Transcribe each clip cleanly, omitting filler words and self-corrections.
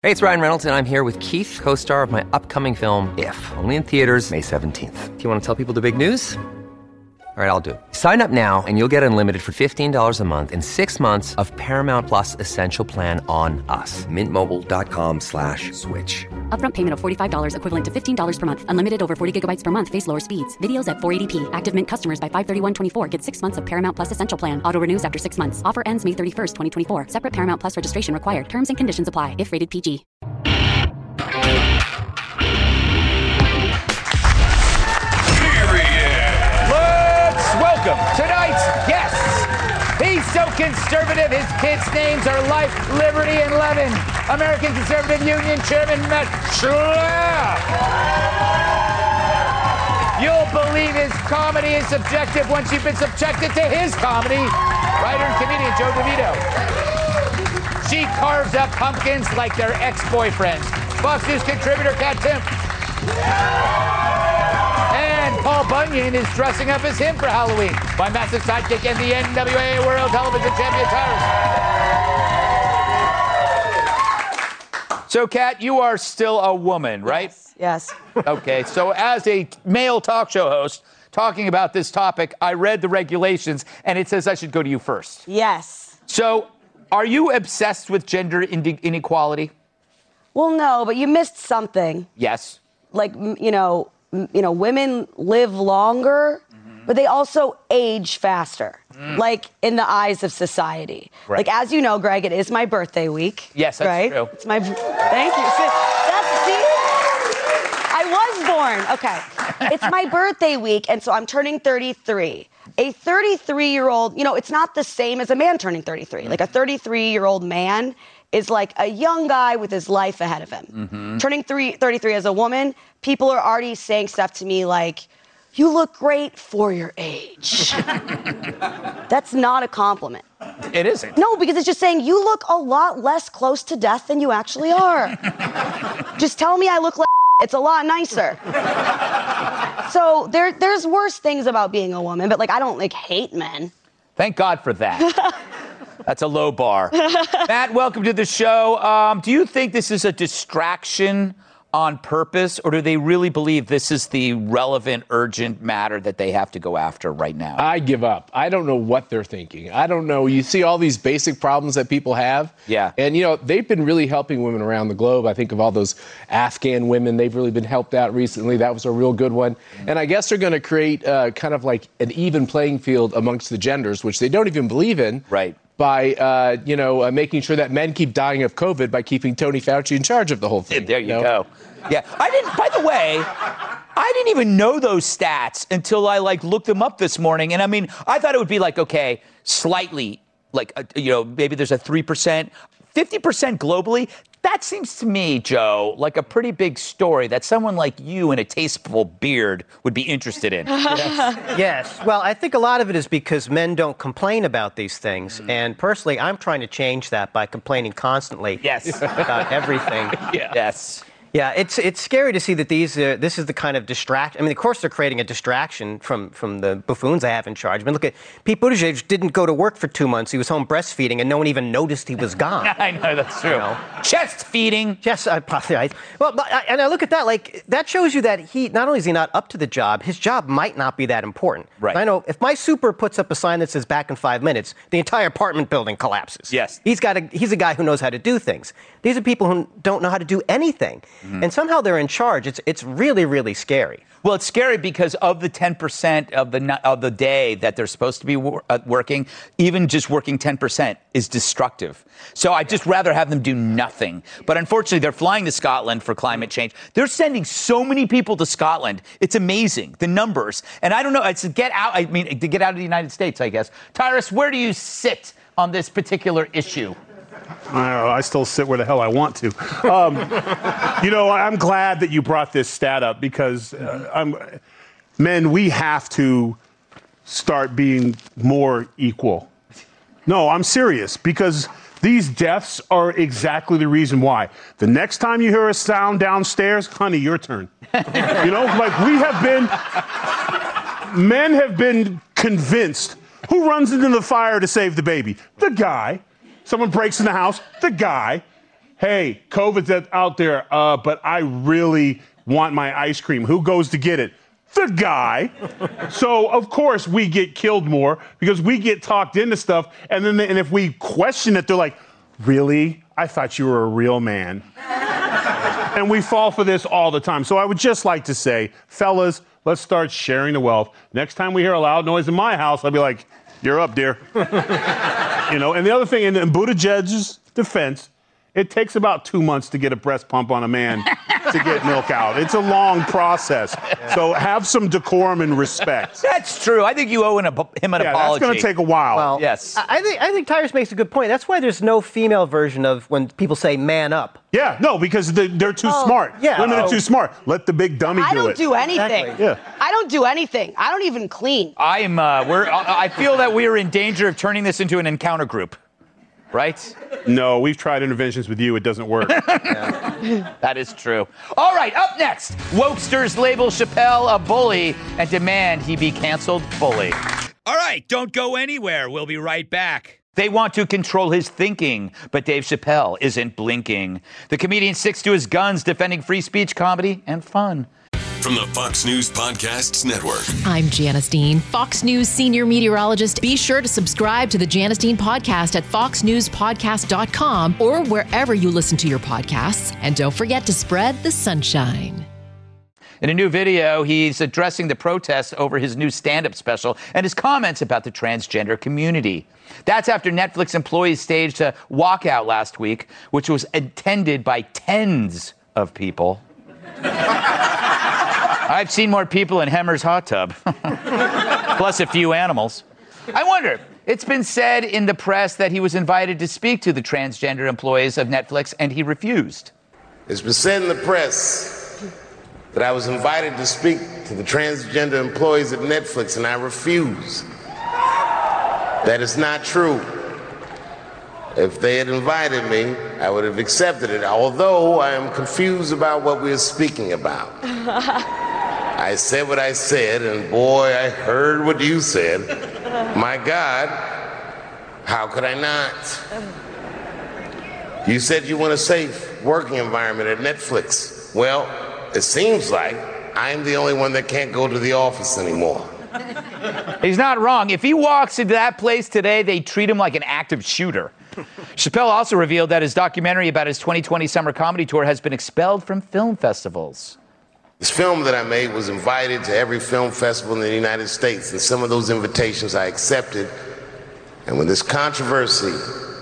Hey, it's Ryan Reynolds, and I'm here with Keith, co-star of my upcoming film, If, only in theaters May 17th. Do you want to tell people the big news? All right, I'll do it. Sign up now and you'll get unlimited for $15 a month and 6 months of Paramount Plus Essential Plan on us. MintMobile.com/switch. Upfront payment of $45 equivalent to $15 per month. Unlimited over 40 gigabytes per month. Face lower speeds. Videos at 480p. Active Mint customers by 531.24 get 6 months of Paramount Plus Essential Plan. Auto renews after 6 months. Offer ends May 31st, 2024. Separate Paramount Plus registration required. Terms and conditions apply if rated PG. Welcome tonight's guest. He's so conservative, his kids' names are Life, Liberty, and Levin. American Conservative Union Chairman Matt Schlapp. You'll believe his comedy is subjective once you've been subjected to his comedy. Writer and comedian Joe DeVito. She carves up pumpkins like they're ex-boyfriends. Fox News contributor Kat Timpf. And Paul Bunyan is dressing up as him for Halloween. My massive sidekick and the NWA World Television Champion Tyrus. So, Kat, you are still a woman, right? Yes. Okay, so as a male talk show host talking about this topic, I read the regulations, and it says I should go to you first. Yes. So, are you obsessed with gender inequality? Well, no, but you missed something. Yes. Like, women live longer, but they also age faster, like in the eyes of society. Right. Like, as you know, Greg, it is my birthday week. Yes, that's right? true. It's my, thank you. See, I was born. Okay. It's my birthday week, and so I'm turning 33. A 33-year-old, it's not the same as a man turning 33. Like, a 33-year-old man is like a young guy with his life ahead of him. Turning 33 as a woman, people are already saying stuff to me like, you look great for your age. That's not a compliment. It isn't. No, because it's just saying you look a lot less close to death than you actually are. Just tell me I look like it's a lot nicer. So there's worse things about being a woman, but I don't hate men. Thank God for that. That's a low bar. Matt, welcome to the show. Do you think this is a distraction on purpose, or do they really believe this is the relevant, urgent matter that they have to go after right now? I give up. I don't know what they're thinking. I don't know. You see all these basic problems that people have. Yeah. And, they've been really helping women around the globe. I think of all those Afghan women. They've really been helped out recently. That was a real good one. And I guess they're going to create kind of like an even playing field amongst the genders, which they don't even believe in. Right. By, making sure that men keep dying of COVID by keeping Tony Fauci in charge of the whole thing. There you go. Yeah. By the way, I didn't even know those stats until I looked them up this morning. And I thought it would be slightly, maybe there's a 3%, 50% globally. That seems to me, Joe, like a pretty big story that someone like you in a tasteful beard would be interested in. Yes. Well, I think a lot of it is because men don't complain about these things. And personally, I'm trying to change that by complaining constantly about everything. Yes. Yeah, it's scary to see that this is the kind of distraction. Of course they're creating a distraction from the buffoons they have in charge. Look at Pete Buttigieg didn't go to work for 2 months. He was home breastfeeding, and no one even noticed he was gone. I know, that's true. Chest feeding. Yes, I look at that, that shows you that he, not only is he not up to the job, his job might not be that important. Right. I know if my super puts up a sign that says back in 5 minutes, the entire apartment building collapses. Yes. He's a guy who knows how to do things. These are people who don't know how to do anything. And somehow they're in charge. It's really, really scary. Well, it's scary because of the 10% of the day that they're supposed to be working, even just working 10% is destructive. So I'd just rather have them do nothing. But unfortunately, they're flying to Scotland for climate change. They're sending so many people to Scotland. It's amazing, the numbers. And I don't know, it's to get out of the United States, I guess. Tyrus, where do you sit on this particular issue? I still sit where the hell I want to. I'm glad that you brought this stat up because men, we have to start being more equal. No, I'm serious because these deaths are exactly the reason why. The next time you hear a sound downstairs, honey, your turn. Men have been convinced. Who runs into the fire to save the baby? The guy. Someone breaks in the house, the guy. hey, COVID's out there, but I really want my ice cream. Who goes to get it? The guy. So, of course, we get killed more because we get talked into stuff. And then and if we question it, they're like, really? I thought you were a real man. And we fall for this all the time. So I would just like to say, fellas, let's start sharing the wealth. Next time we hear a loud noise in my house, I'll be like, you're up, dear. You know, and the other thing, in Buttigieg's defense, it takes about 2 months to get a breast pump on a man to get milk out. It's a long process. So have some decorum and respect. That's true. I think you owe him an apology. That's going to take a while. Well, yes. I think Tyrus makes a good point. That's why there's no female version of when people say man up. Yeah, no, because they're too smart. Yeah. Women are too smart. Let the big dummy do it. I don't do anything. Exactly. Yeah. I don't do anything. I don't even clean. I feel that we are in danger of turning this into an encounter group. Right? No, we've tried interventions with you. It doesn't work. That is true. All right, up next, wokesters label Chappelle a bully and demand he be canceled fully. All right, don't go anywhere. We'll be right back. They want to control his thinking, but Dave Chappelle isn't blinking. The comedian sticks to his guns, defending free speech, comedy, and fun. From the Fox News Podcasts Network. I'm Janice Dean, Fox News senior meteorologist. Be sure to subscribe to the Janice Dean podcast at foxnewspodcast.com or wherever you listen to your podcasts. And don't forget to spread the sunshine. In a new video, he's addressing the protests over his new stand-up special and his comments about the transgender community. That's after Netflix employees staged a walkout last week, which was attended by tens of people. I've seen more people in Hemmer's hot tub, plus a few animals. I wonder, it's been said in the press that he was invited to speak to the transgender employees of Netflix, and he refused. It's been said in the press that I was invited to speak to the transgender employees at Netflix, and I refuse. That is not true. If they had invited me, I would have accepted it, although I am confused about what we are speaking about. I said what I said, and boy, I heard what you said. My God, how could I not? You said you want a safe working environment at Netflix. Well, it seems like I'm the only one that can't go to the office anymore. He's not wrong. If he walks into that place today, they treat him like an active shooter. Chappelle also revealed that his documentary about his 2020 summer comedy tour has been expelled from film festivals. This film that I made was invited to every film festival in the United States, and some of those invitations I accepted. And when this controversy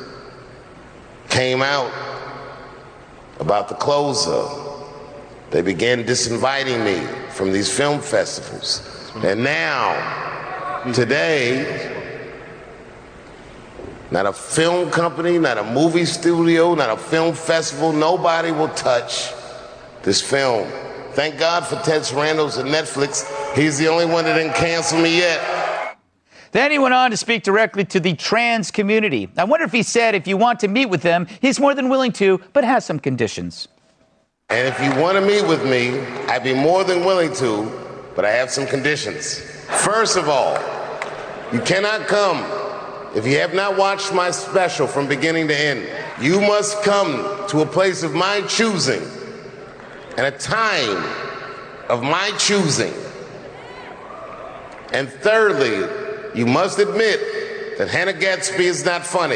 came out about the closer, they began disinviting me from these film festivals. And now, today, not a film company, not a movie studio, not a film festival, nobody will touch this film. Thank God for Ted Sarandos at Netflix. He's the only one that didn't cancel me yet. Then he went on to speak directly to the trans community. I wonder if he said if you want to meet with them, he's more than willing to, but has some conditions. And if you want to meet with me, I'd be more than willing to, but I have some conditions. First of all, you cannot come if you have not watched my special from beginning to end. You must come to a place of my choosing and a time of my choosing. And thirdly, you must admit that Hannah Gadsby is not funny.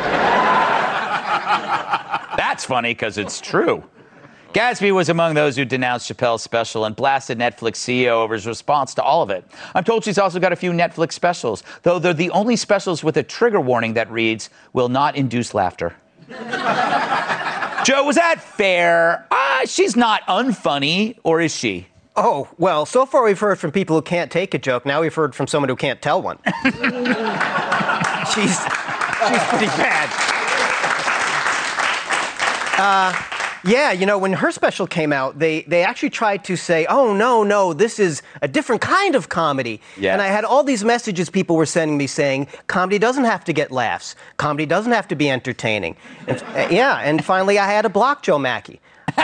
That's funny because it's true. Gadsby was among those who denounced Chappelle's special and blasted Netflix CEO over his response to all of it. I'm told she's also got a few Netflix specials, though they're the only specials with a trigger warning that reads, will not induce laughter. Joe, was that fair? She's not unfunny, or is she? Oh, well, so far we've heard from people who can't take a joke. Now we've heard from someone who can't tell one. She's pretty bad. Yeah, you know, when her special came out, they actually tried to say, oh, no, this is a different kind of comedy. Yes. And I had all these messages people were sending me saying, comedy doesn't have to get laughs. Comedy doesn't have to be entertaining. And, and finally I had to block Joe Mackey.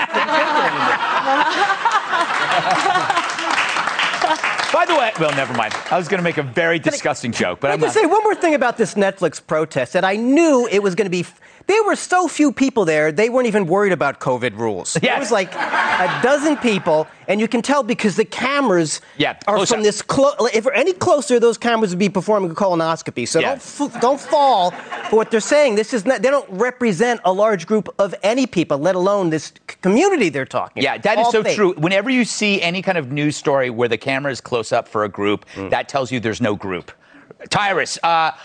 By the way, well, never mind. I was going to make a very disgusting joke, but I'm Can I not. just say one more thing about this Netflix protest, that I knew it was going to be There were so few people there, they weren't even worried about COVID rules. Yes. There was like a dozen people, and you can tell because the cameras are from this close. If we're any closer, those cameras would be performing a colonoscopy. So don't fall for what they're saying. This is not, they don't represent a large group of any people, let alone this community they're talking about. Yeah, that is so fake. true. Whenever you see any kind of news story where the camera is close up for a group, that tells you there's no group. Tyrus,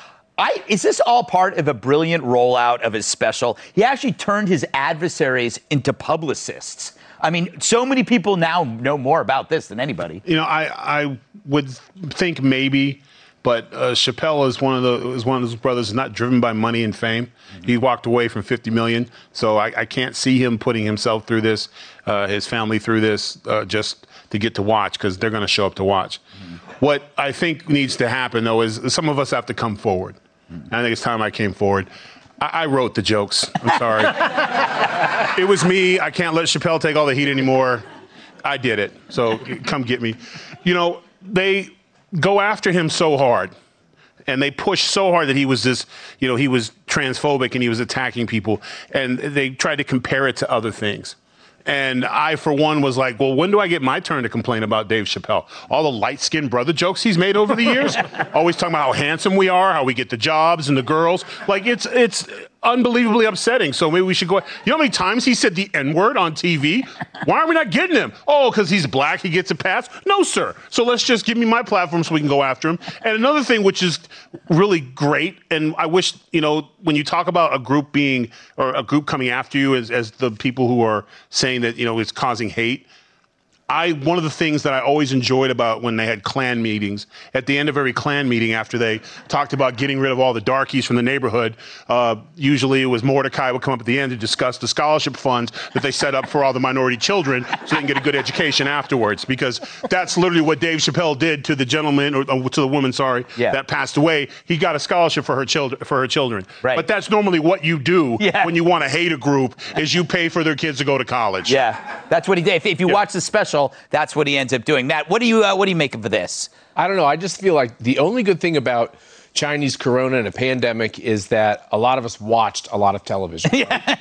is this all part of a brilliant rollout of his special? He actually turned his adversaries into publicists. I mean, so many people now know more about this than anybody. You know, I would think maybe, but Chappelle is one of those brothers not driven by money and fame. He walked away from $50 million, so I can't see him putting himself through this, his family through this, just to get to watch, because they're going to show up to watch. What I think needs to happen, though, is some of us have to come forward. I think it's time I came forward. I wrote the jokes. I'm sorry. It was me. I can't let Chappelle take all the heat anymore. I did it. So come get me. You know, they go after him so hard, and they push so hard that he was this, you know, he was transphobic and he was attacking people, and they tried to compare it to other things. And I, for one, was like, well, when do I get my turn to complain about Dave Chappelle? All the light-skinned brother jokes he's made over the years, always talking about how handsome we are, how we get the jobs and the girls. Like, it's unbelievably upsetting. So maybe we should go. You know how many times he said the N-word on TV? Why are we not getting him? Oh, because he's black, he gets a pass? No, sir. So let's just give me my platform so we can go after him. And another thing which is really great, and I wish, you know, when you talk about a group being, or a group coming after you as the people who are saying that, you know, it's causing hate, one of the things that I always enjoyed about when they had Klan meetings, at the end of every Klan meeting, after they talked about getting rid of all the darkies from the neighborhood, usually it was Mordecai would come up at the end to discuss the scholarship funds that they set up for all the minority children so they can get a good education afterwards. Because that's literally what Dave Chappelle did to the gentleman, or to the woman, that passed away. He got a scholarship for her children. Right. But that's normally what you do when you want to hate a group, is you pay for their kids to go to college. Yeah, that's what he did. If you watch the special, that's what he ends up doing. Matt, what do you make of this? I don't know. I just feel like the only good thing about Chinese corona and a pandemic is that a lot of us watched a lot of television.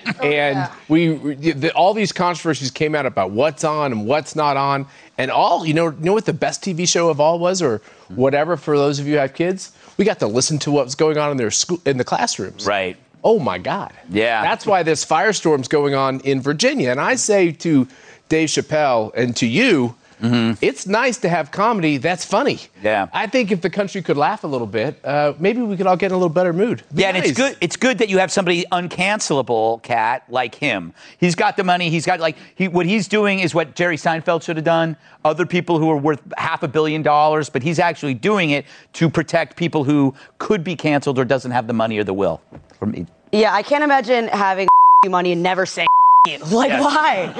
And all these controversies came out about what's on and what's not on. And you know what the best TV show of all was, or whatever, for those of you who have kids? We got to listen to what was going on in their school, in the classrooms. Right. Oh, my God. Yeah. That's why this firestorm's going on in Virginia. And I say to Dave Chappelle and to you, it's nice to have comedy that's funny. Yeah. I think if the country could laugh a little bit, maybe we could all get in a little better mood. And it's good that you have somebody uncancelable, Kat, like him. He's got the money. He's got what he's doing is what Jerry Seinfeld should have done. Other people who are worth $500 million, but he's actually doing it to protect people who could be canceled or doesn't have the money or the will. Yeah, I can't imagine having money and never saying like, why?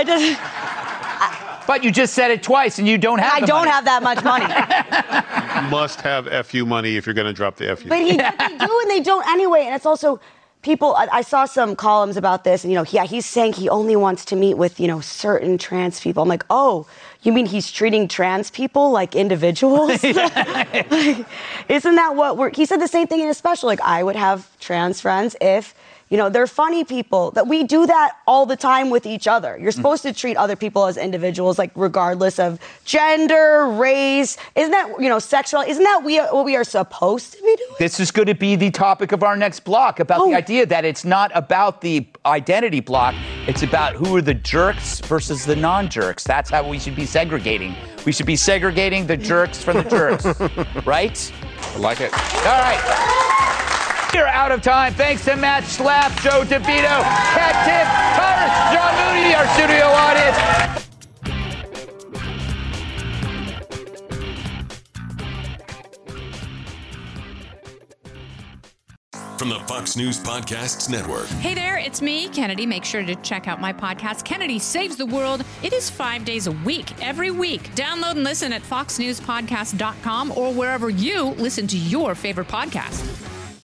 But you just said it twice, and you don't have. I don't have that much money. You must have FU money if you're going to drop the FU. But they do, and they don't anyway. And it's also people. I saw some columns about this, and he's saying he only wants to meet with certain trans people. I'm like, oh, you mean he's treating trans people like individuals? Isn't that what he said the same thing in his special? Like, I would have trans friends if. They're funny people. That we do that all the time with each other. You're supposed to treat other people as individuals, like regardless of gender, race. Isn't that, sexual? Isn't that what we are supposed to be doing? This is going to be the topic of our next block, about the idea that it's not about the identity block. It's about who are the jerks versus the non-jerks. That's how we should be segregating. We should be segregating the jerks from the jerks. Right? I like it. All right. We're out of time. Thanks to Matt Schlapp, Joe DeVito, Kat Tiff, Tyrus, John Mooney, our studio audience. From the Fox News Podcasts Network. Hey there, it's me, Kennedy. Make sure to check out my podcast, Kennedy Saves the World. It is 5 days a week, every week. Download and listen at foxnewspodcast.com or wherever you listen to your favorite podcast.